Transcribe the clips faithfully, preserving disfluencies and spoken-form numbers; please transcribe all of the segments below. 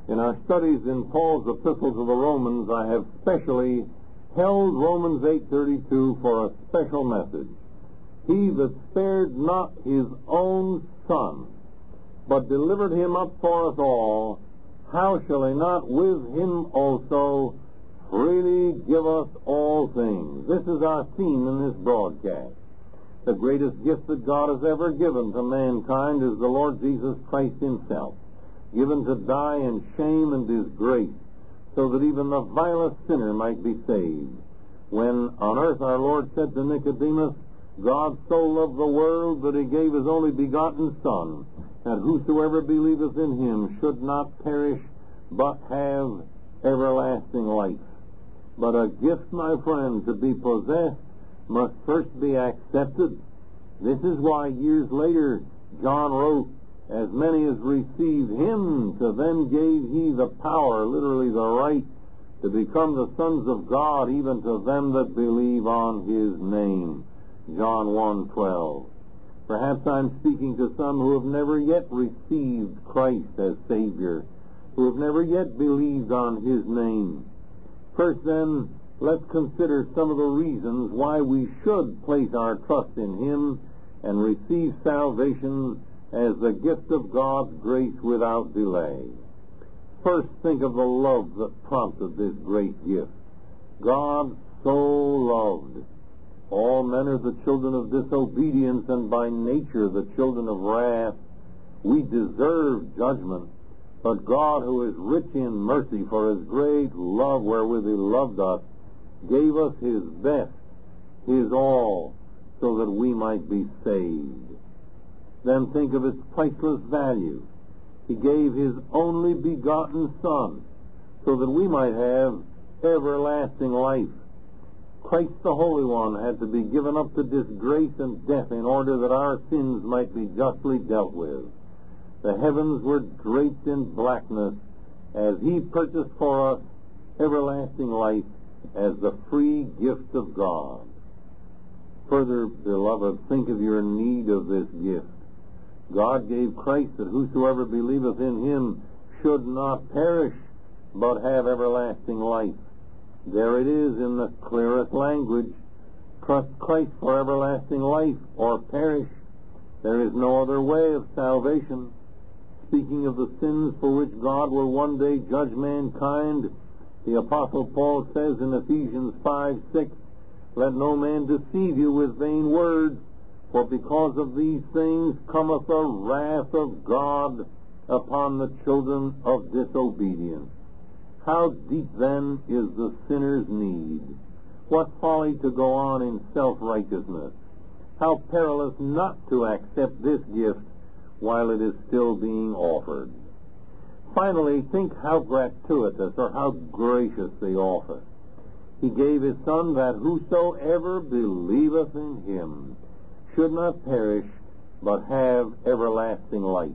In our studies in Paul's epistle to the Romans, I have specially held Romans eight thirty-two for a special message. He that spared not his own Son, but delivered him up for us all, how shall he not with him also freely give us all things? This is our theme in this broadcast. The greatest gift that God has ever given to mankind is the Lord Jesus Christ himself, given to die in shame and disgrace, so that even the vilest sinner might be saved. When on earth our Lord said to Nicodemus, God so loved the world that he gave his only begotten Son, that whosoever believeth in him should not perish, but have everlasting life. But a gift, my friend, to be possessed must first be accepted. This is why years later John wrote, as many as received him, to them gave he the power, literally the right, to become the sons of God, even to them that believe on his name. John one twelve. Perhaps I'm speaking to some who have never yet received Christ as Savior, who have never yet believed on his name. First, then, let's consider some of the reasons why we should place our trust in him and receive salvation as the gift of God's grace without delay. First, think of the love that prompted this great gift. God so loved. All men are the children of disobedience, and by nature the children of wrath. We deserve judgment, but God, who is rich in mercy for his great love wherewith he loved us, gave us his best, his all, so that we might be saved. Then think of its priceless value. He gave his only begotten Son, so that we might have everlasting life. Christ the Holy One had to be given up to disgrace and death in order that our sins might be justly dealt with. The heavens were draped in blackness as he purchased for us everlasting life as the free gift of God. Further, beloved, think of your need of this gift. God gave Christ that whosoever believeth in him should not perish, but have everlasting life. There it is in the clearest language. Trust Christ for everlasting life, or perish. There is no other way of salvation. Speaking of the sins for which God will one day judge mankind, the Apostle Paul says in Ephesians five six, let no man deceive you with vain words, for because of these things cometh the wrath of God upon the children of disobedience. How deep, then, is the sinner's need? What folly to go on in self-righteousness. How perilous not to accept this gift while it is still being offered. Finally, think how gratuitous or how gracious the offer. He gave his Son that whosoever believeth in him should not perish, but have everlasting life.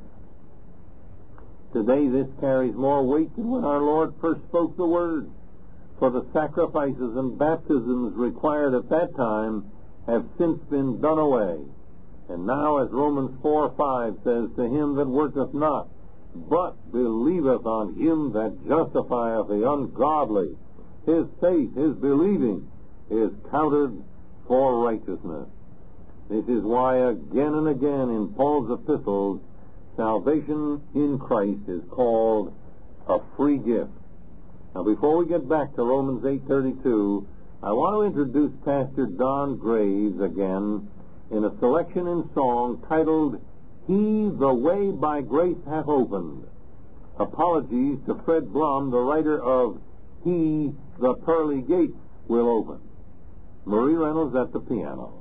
Today this carries more weight than when our Lord first spoke the word, for the sacrifices and baptisms required at that time have since been done away. And now, as Romans four five says, to him that worketh not, but believeth on him that justifieth the ungodly, his faith, his believing, is counted for righteousness. This is why again and again in Paul's epistles, salvation in Christ is called a free gift. Now, before we get back to Romans eight thirty-two, I want to introduce Pastor Don Graves again in a selection in song titled, He the Way by Grace Hath Opened. Apologies to Fred Blum, the writer of He the Pearly Gates Will Open. Marie Reynolds at the piano.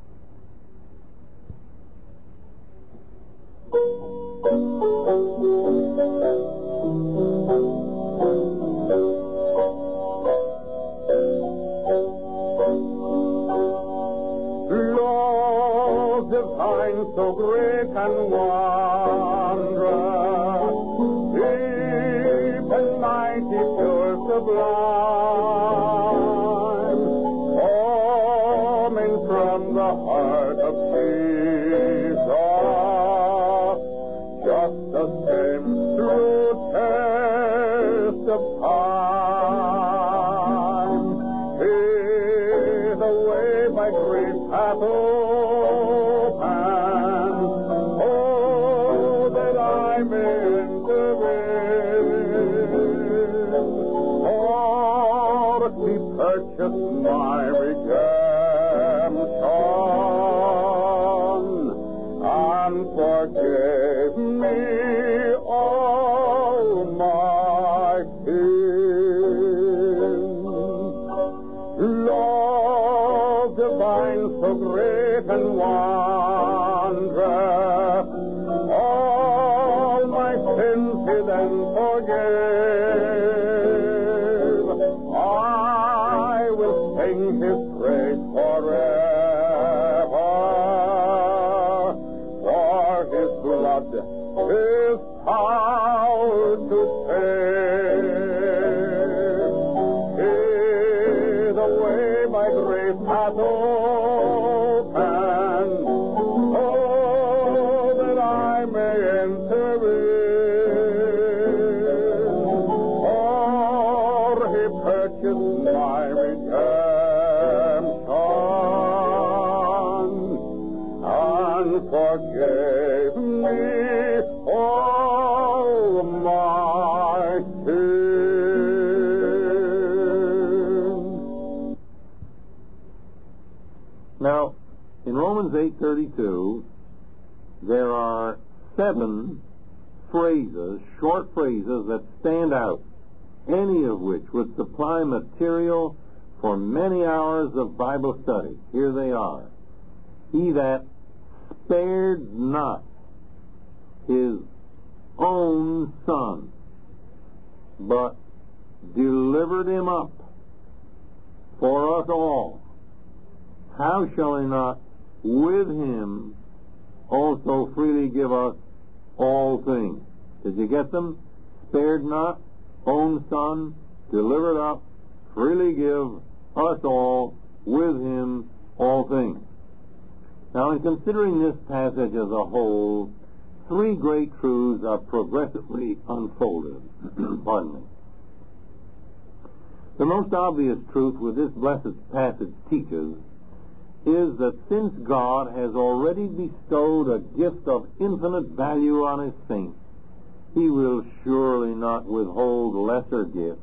Lord divine, so great and wondrous, deep and mighty, pure, sublime, coming from the heart of Jesus, just enter in. For he purchased my redemption and forgave me all my sins. Love divine, so great and wondrous, all my sins he then forgave. I will sing his praise forever, for his blood is power to save. See the way by grace hath opened, oh, that I may enter in. For he purchased my redemption and forgave me all my sins. Now, in Romans eight thirty-two, there are seven phrases, short phrases that stand out, any of which would supply material for many hours of Bible study. Here they are. He that spared not his own Son, but delivered him up for us all, how shall he not with him also freely give us all things? Did you get them? Spared not, own Son, delivered up, freely give us all with him all things. Now, in considering this passage as a whole, three great truths are progressively unfolded. Pardon me. The most obvious truth with this blessed passage teaches is that since God has already bestowed a gift of infinite value on his saints, he will surely not withhold lesser gifts.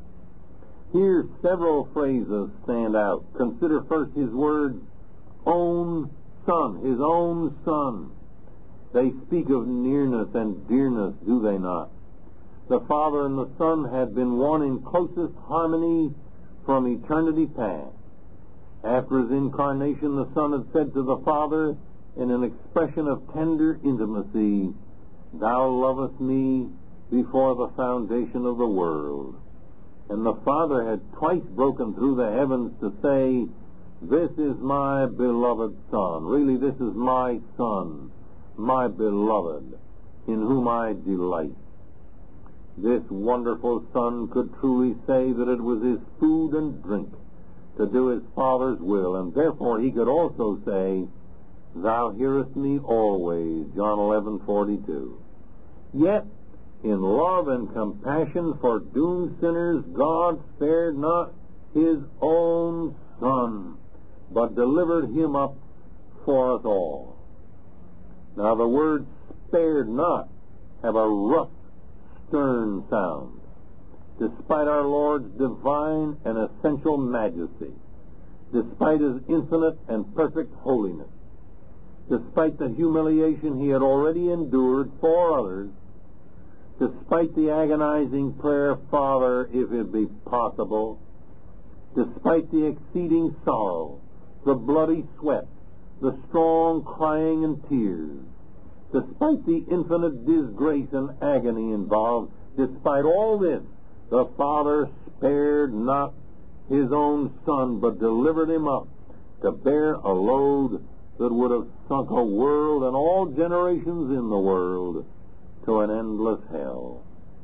Here several phrases stand out. Consider first his words, own Son, his own Son. They speak of nearness and dearness, do they not? The Father and the Son had been one in closest harmony from eternity past. After his incarnation, the Son had said to the Father in an expression of tender intimacy, Thou lovest me before the foundation of the world. And the Father had twice broken through the heavens to say, This is my beloved Son. Really, this is my Son, my beloved, in whom I delight. This wonderful Son could truly say that it was his food and drink to do his Father's will, and therefore he could also say, Thou hearest me always, John eleven forty-two. Yet, in love and compassion for doomed sinners, God spared not his own Son, but delivered him up for us all. Now, the words spared not have a rough, stern sound. Despite our Lord's divine and essential majesty, despite his infinite and perfect holiness, despite the humiliation he had already endured for others, despite the agonizing prayer, Father, if it be possible, despite the exceeding sorrow, the bloody sweat, the strong crying and tears, despite the infinite disgrace and agony involved, despite all this, the Father spared not his own Son, but delivered him up to bear a load that would have sunk a world and all generations in the world to an endless hell.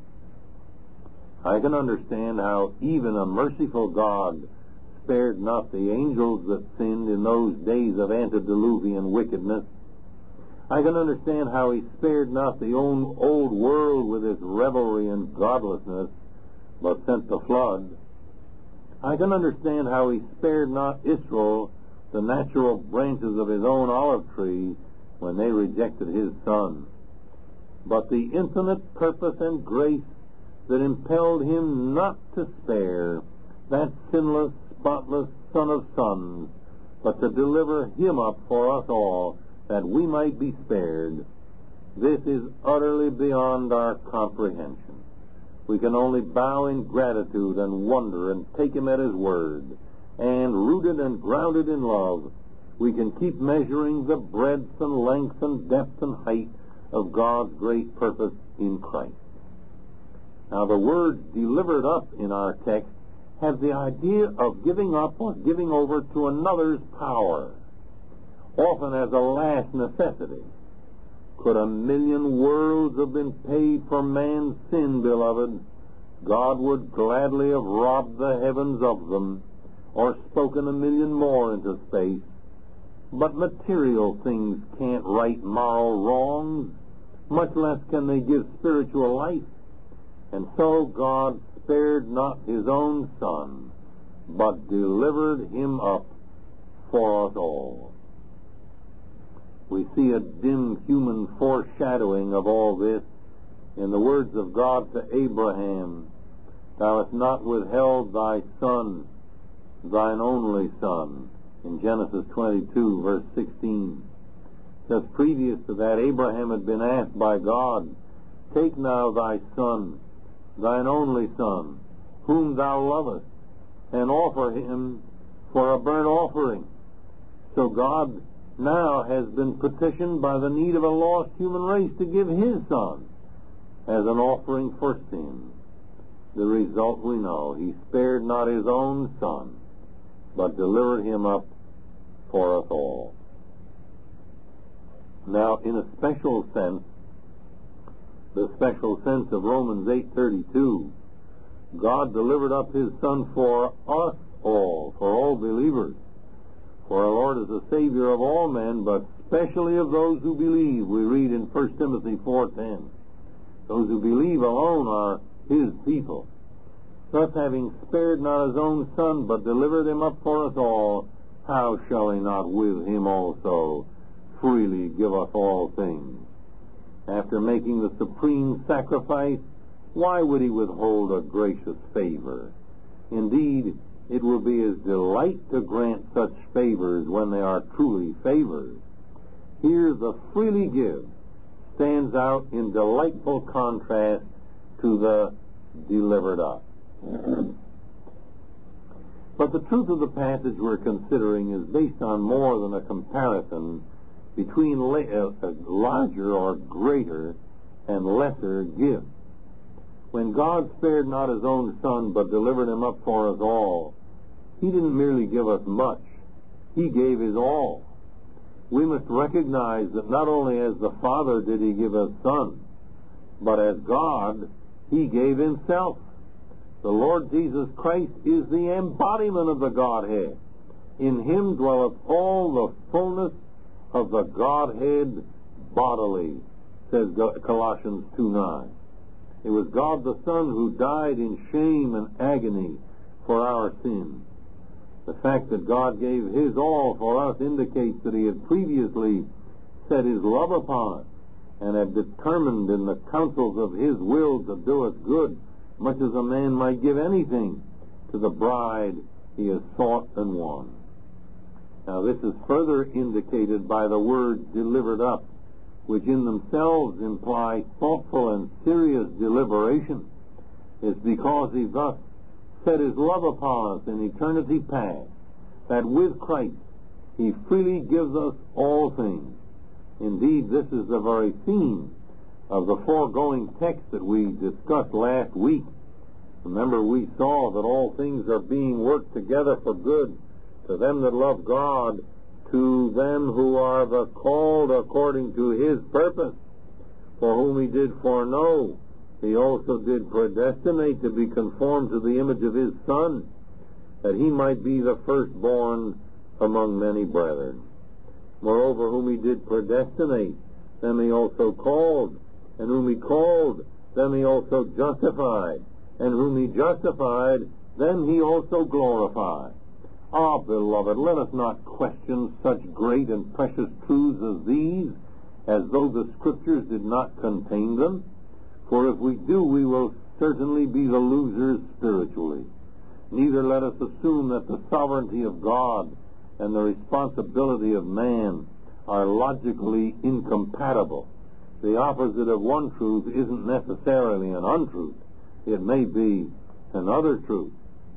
I can understand how even a merciful God spared not the angels that sinned in those days of antediluvian wickedness. I can understand how he spared not the own old world with its revelry and godlessness, but sent the flood. I can understand how he spared not Israel, the natural branches of his own olive tree, when they rejected his Son. but the infinite purpose and grace that impelled him not to spare that sinless, spotless Son of sons, but to deliver him up for us all, that we might be spared. This is utterly beyond our comprehension. We can only bow in gratitude and wonder and take him at his word, and rooted and grounded in love, we can keep measuring the breadth and length and depth and height of God's great purpose in Christ. Now, the words delivered up in our text have the idea of giving up or giving over to another's power, often as a last necessity. Could a million worlds have been paid for man's sin, beloved, God would gladly have robbed the heavens of them, or spoken a million more into space. But material things can't right moral wrongs, much less can they give spiritual life. And so God spared not his own Son, but delivered him up for us all. We see a dim human foreshadowing of all this in the words of God to Abraham, "Thou hast not withheld thy Son, thine only Son," in Genesis twenty-two, verse sixteen. Just previous to that, Abraham had been asked by God, "Take now thy Son, thine only Son, whom thou lovest, and offer him for a burnt offering." So God now has been petitioned by the need of a lost human race to give his Son as an offering for sin. The result we know. He spared not his own Son, but delivered him up for us all. Now, in a special sense, the special sense of Romans eight thirty-two, God delivered up his Son for us all, for all believers. For our Lord is the Savior of all men, but especially of those who believe. We read in First Timothy four ten. Those who believe alone are his people. Thus, having spared not his own Son, but delivered him up for us all, how shall he not with him also freely give us all things? After making the supreme sacrifice, why would he withhold a gracious favor? Indeed, it will be his delight to grant such favors when they are truly favors. Here the freely give stands out in delightful contrast to the delivered up. But the truth of the passage we're considering is based on more than a comparison between a larger or greater and lesser gifts. When God spared not his own Son, but delivered him up for us all, he didn't merely give us much, he gave his all. We must recognize that not only as the Father did he give his Son, but as God, he gave himself. The Lord Jesus Christ is the embodiment of the Godhead. In him dwelleth all the fullness of the Godhead bodily, says Colossians two nine. It was God the Son who died in shame and agony for our sins. The fact that God gave his all for us indicates that he had previously set his love upon us and had determined in the counsels of his will to do us good, much as a man might give anything to the bride he has sought and won. Now, this is further indicated by the words delivered up, which in themselves imply thoughtful and serious deliberation. It's because he thus set his love upon us in eternity past, that with Christ he freely gives us all things. Indeed, this is the very theme of the foregoing text that we discussed last week. Remember, we saw that all things are being worked together for good to them that love God, to them who are the called according to his purpose, for whom he did foreknow, he also did predestinate to be conformed to the image of his Son, that he might be the firstborn among many brethren. Moreover, whom he did predestinate, them he also called, and whom he called, them he also justified, and whom he justified, them he also glorified. Ah, beloved, let us not question such great and precious truths as these, as though the Scriptures did not contain them? For if we do, we will certainly be the losers spiritually. Neither let us assume that the sovereignty of God and the responsibility of man are logically incompatible. The opposite of one truth isn't necessarily an untruth. It may be another truth.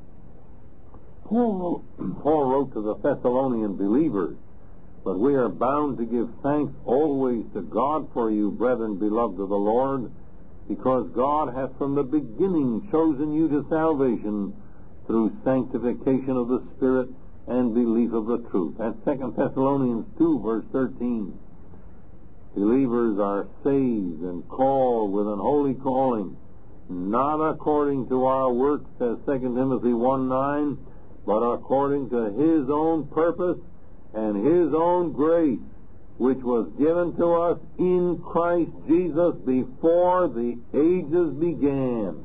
Paul, Paul wrote to the Thessalonian believers, "But we are bound to give thanks always to God for you, brethren, beloved of the Lord, because God hath from the beginning chosen you to salvation through sanctification of the Spirit and belief of the truth." That's Second Thessalonians two, verse thirteen. Believers are saved and called with an holy calling, not according to our works, says Second Timothy one nine, but according to His own purpose and His own grace, which was given to us in Christ Jesus before the ages began.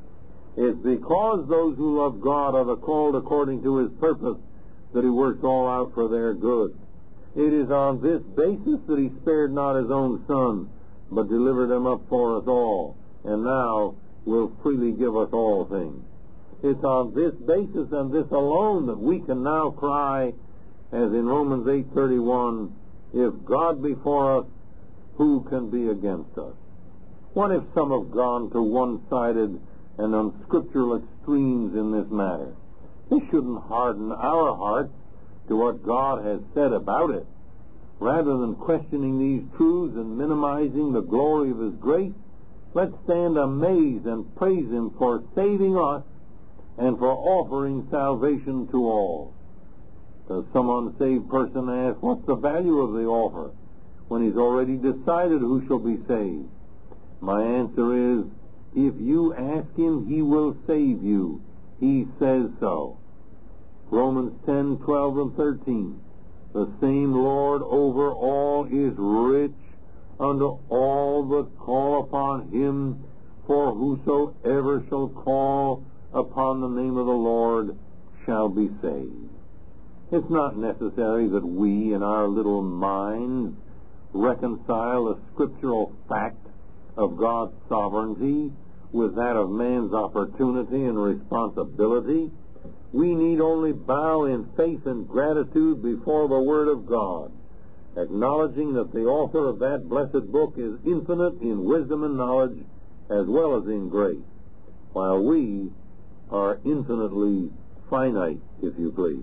It's because those who love God are the called according to His purpose that He works all out for their good. It is on this basis that He spared not His own Son, but delivered Him up for us all, and now will freely give us all things. It's on this basis and this alone that we can now cry, as in Romans eight thirty-one, "If God be for us, who can be against us?" What if some have gone to one-sided and unscriptural extremes in this matter? This shouldn't harden our hearts to what God has said about it. Rather than questioning these truths and minimizing the glory of His grace, let's stand amazed and praise Him for saving us and for offering salvation to all. Does some unsaved person ask, what's the value of the offer, when he's already decided who shall be saved? My answer is, if you ask Him, He will save you. He says so. Romans ten, twelve, and thirteen. The same Lord over all is rich unto all that call upon Him, for whosoever shall call upon the name of the Lord shall be saved. It's not necessary that we, in our little minds, reconcile the scriptural fact of God's sovereignty with that of man's opportunity and responsibility. We need only bow in faith and gratitude before the Word of God, acknowledging that the author of that blessed book is infinite in wisdom and knowledge as well as in grace, while we are infinitely finite, if you please.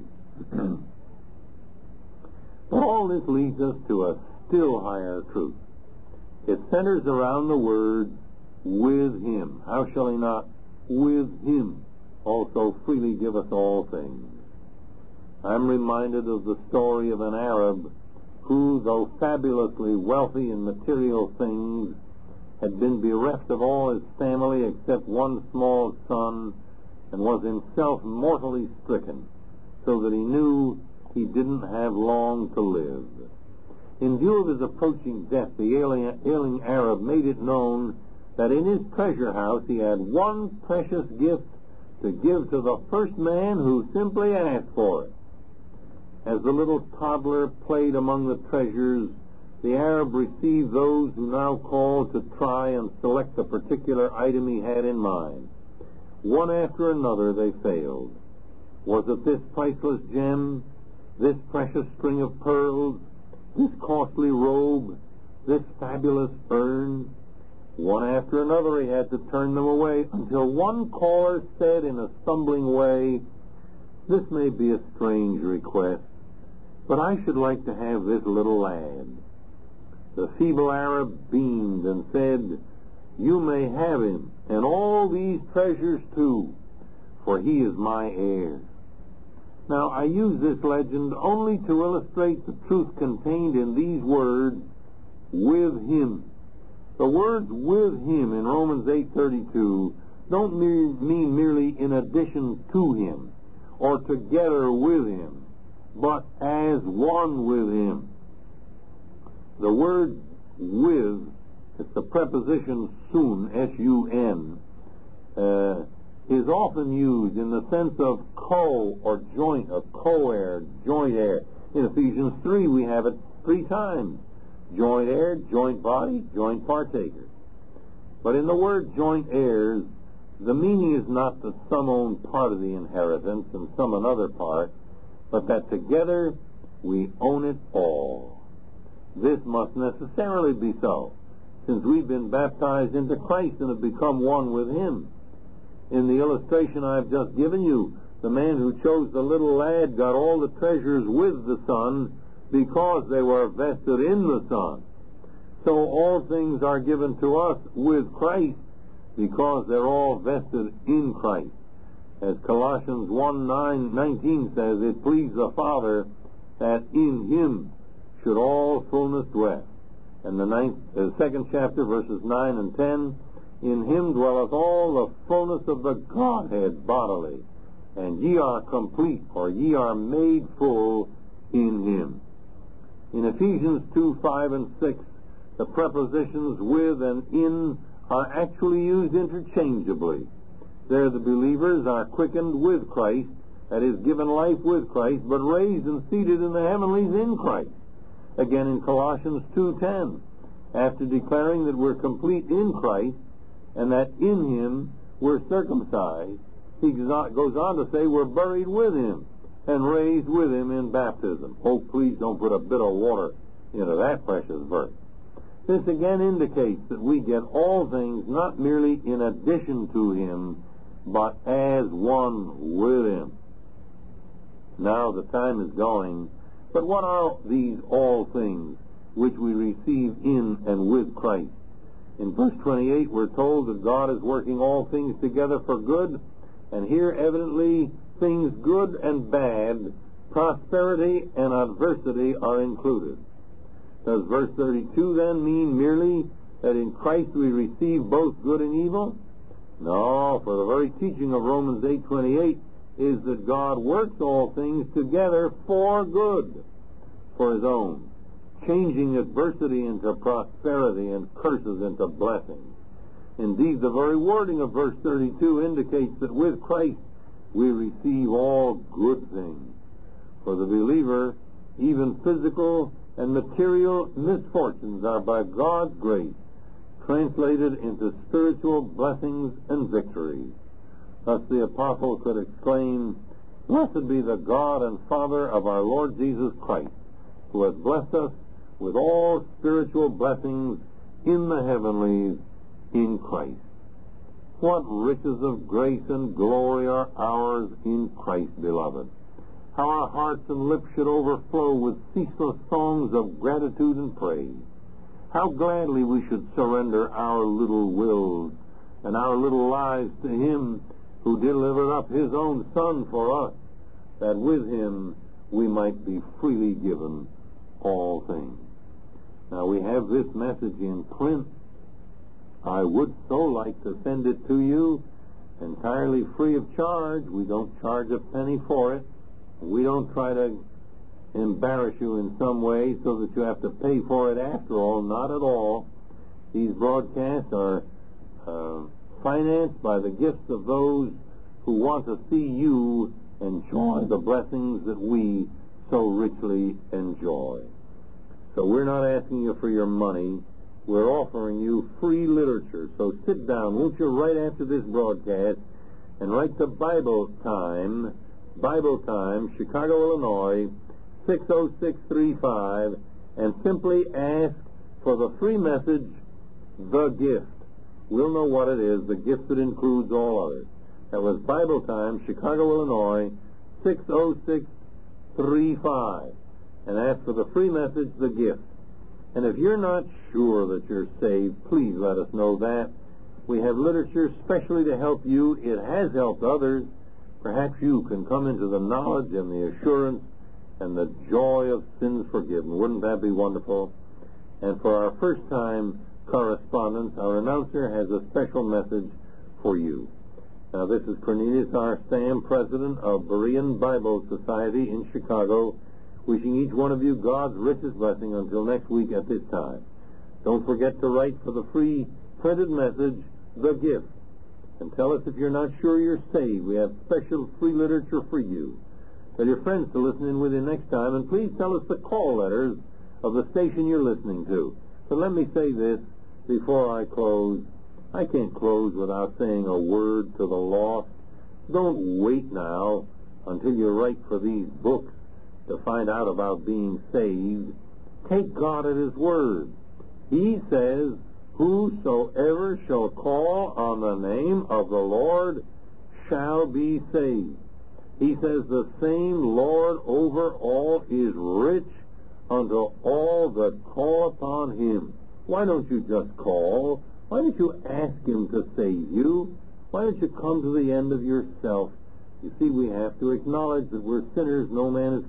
But all this leads us to a still higher truth. It centers around the word, with Him. How shall He not, with Him, also freely give us all things? I'm reminded of the story of an Arab who, though fabulously wealthy in material things, had been bereft of all his family except one small son, and was himself mortally stricken, so that he knew he didn't have long to live. In view of his approaching death, the ailing, ailing Arab made it known that in his treasure house he had one precious gift to give to the first man who simply asked for it. As the little toddler played among the treasures, the Arab received those who now called to try and select the particular item he had in mind. One after another they failed. Was it this priceless gem, this precious string of pearls, this costly robe, this fabulous urn? One after another he had to turn them away, until one caller said in a stumbling way, "This may be a strange request, but I should like to have this little lad." The feeble Arab beamed and said, "You may have him, and all these treasures too, for he is my heir." Now, I use this legend only to illustrate the truth contained in these words, with him. The words with him in Romans eight thirty-two don't mean merely in addition to him or together with him, but as one with him. The word with, it's the preposition sun, S U N, uh, is often used in the sense of co or joint, or co-heir, joint heir. In Ephesians three we have it three times. Joint heir, joint body, joint partaker. But in the word joint heirs, the meaning is not that some own part of the inheritance and some another part, but that together we own it all. This must necessarily be so, since we've been baptized into Christ and have become one with Him. In the illustration I've just given you, the man who chose the little lad got all the treasures with the son because they were vested in the Son. So all things are given to us with Christ because they're all vested in Christ. As Colossians one nineteen says, it pleased the Father that in Him should all fullness dwell. And the ninth, uh, second chapter, verses nine and ten, in Him dwelleth all the fullness of the Godhead bodily, and ye are complete, or ye are made full in Him. In Ephesians two, five, and six, the prepositions with and in are actually used interchangeably. There the believers are quickened with Christ, that is, given life with Christ, but raised and seated in the heavenlies in Christ. Again in Colossians two ten, after declaring that we're complete in Christ and that in Him we're circumcised, he goes on to say we're buried with Him and raised with Him in baptism. Oh, please don't put a bit of water into that precious verse. This again indicates that we get all things not merely in addition to Him, but as one with Him. Now the time is going, but what are these all things which we receive in and with Christ? In verse twenty-eight, we're told that God is working all things together for good, and here evidently things good and bad, prosperity and adversity are included. Does verse thirty-two then mean merely that in Christ we receive both good and evil? No, for the very teaching of Romans eight twenty-eight is that God works all things together for good, for His own, changing adversity into prosperity and curses into blessings. Indeed, the very wording of verse thirty-two indicates that with Christ we receive all good things. For the believer, even physical and material misfortunes are by God's grace translated into spiritual blessings and victories. Thus the apostle could exclaim, "Blessed be the God and Father of our Lord Jesus Christ, who has blessed us with all spiritual blessings in the heavenlies in Christ." What riches of grace and glory are ours in Christ, beloved! How our hearts and lips should overflow with ceaseless songs of gratitude and praise. How gladly we should surrender our little wills and our little lives to Him who delivered up His own Son for us, that with Him we might be freely given all things. Now we have this message in print. I would so like to send it to you entirely free of charge. We don't charge a penny for it. We don't try to embarrass you in some way so that you have to pay for it after all. Not at all. These broadcasts are uh, financed by the gifts of those who want to see you enjoy the blessings that we so richly enjoy. So we're not asking you for your money. We're offering you free literature. So sit down, won't you, right after this broadcast, and write to Bible Time, Bible Time, Chicago, Illinois, six oh six three five, and simply ask for the free message, The Gift. We'll know what it is, the gift that includes all others. That was Bible Time, Chicago, Illinois, six oh six three five. And ask for the free message, The Gift. And if you're not sure that you're saved, please let us know that. We have literature specially to help you. It has helped others. Perhaps you can come into the knowledge and the assurance and the joy of sins forgiven. Wouldn't that be wonderful? And for our first-time correspondence, our announcer has a special message for you. Now, this is Cornelius R. Sam, president of Berean Bible Society in Chicago, wishing each one of you God's richest blessing until next week at this time. Don't forget to write for the free printed message, The Gift, and tell us if you're not sure you're saved. We have special free literature for you. Tell your friends to listen in with you next time, and please tell us the call letters of the station you're listening to. But let me say this before I close. I can't close without saying a word to the lost. Don't wait now until you write for these books to find out about being saved. Take God at His word. He says, whosoever shall call on the name of the Lord shall be saved. He says the same Lord over all is rich unto all that call upon Him. Why don't you just call? Why don't you ask Him to save you? Why don't you come to the end of yourself? You see, we have to acknowledge that we're sinners. No man is